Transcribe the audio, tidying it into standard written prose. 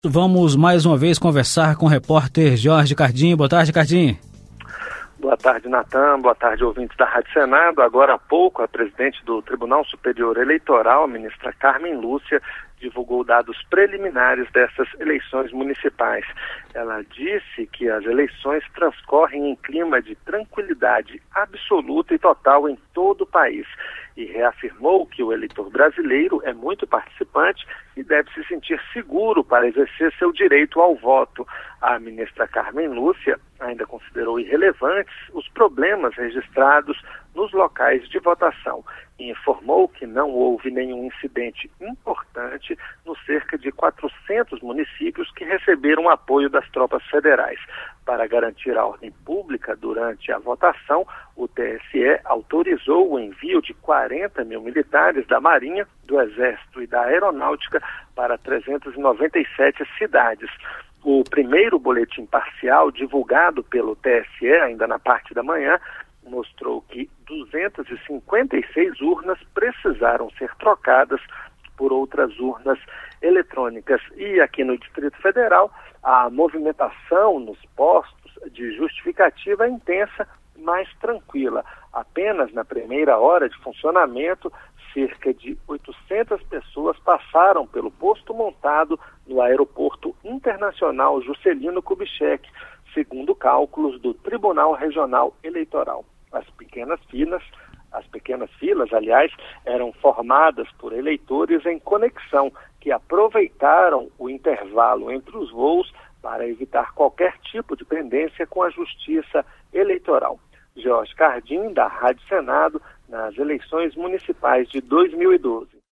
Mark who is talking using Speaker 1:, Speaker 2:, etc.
Speaker 1: Vamos mais uma vez conversar com o repórter Jorge Cardim. Boa tarde, Cardim.
Speaker 2: Boa tarde, Natan. Boa tarde, ouvintes da Rádio Senado. Agora há pouco, a presidente do Tribunal Superior Eleitoral, a ministra Carmen Lúcia, divulgou dados preliminares dessas eleições municipais. Ela disse que as eleições transcorrem em clima de tranquilidade absoluta e total em todo o país e reafirmou que o eleitor brasileiro é muito participante e deve se sentir seguro para exercer seu direito ao voto. A ministra Carmen Lúcia ainda considerou irrelevantes os problemas registrados nos locais de votação e informou que não houve nenhum incidente importante nos cerca de 400 municípios que receberam apoio das tropas federais. Para garantir a ordem pública durante a votação, o TSE autorizou o envio de 40 mil militares da Marinha, do Exército e da Aeronáutica para 397 cidades. O primeiro boletim parcial divulgado pelo TSE, ainda na parte da manhã, mostrou que 256 urnas precisaram ser trocadas por outras urnas eletrônicas. E aqui no Distrito Federal, a movimentação nos postos de justificativa é intensa, mas tranquila. Apenas na primeira hora de funcionamento, cerca de 800 pessoas passaram pelo posto montado no Aeroporto Internacional Juscelino Kubitschek, segundo cálculos do Tribunal Regional Eleitoral. As pequenas filas, aliás, eram formadas por eleitores em conexão, que aproveitaram o intervalo entre os voos para evitar qualquer tipo de pendência com a Justiça Eleitoral. Jorge Cardim, da Rádio Senado, nas eleições municipais de 2012.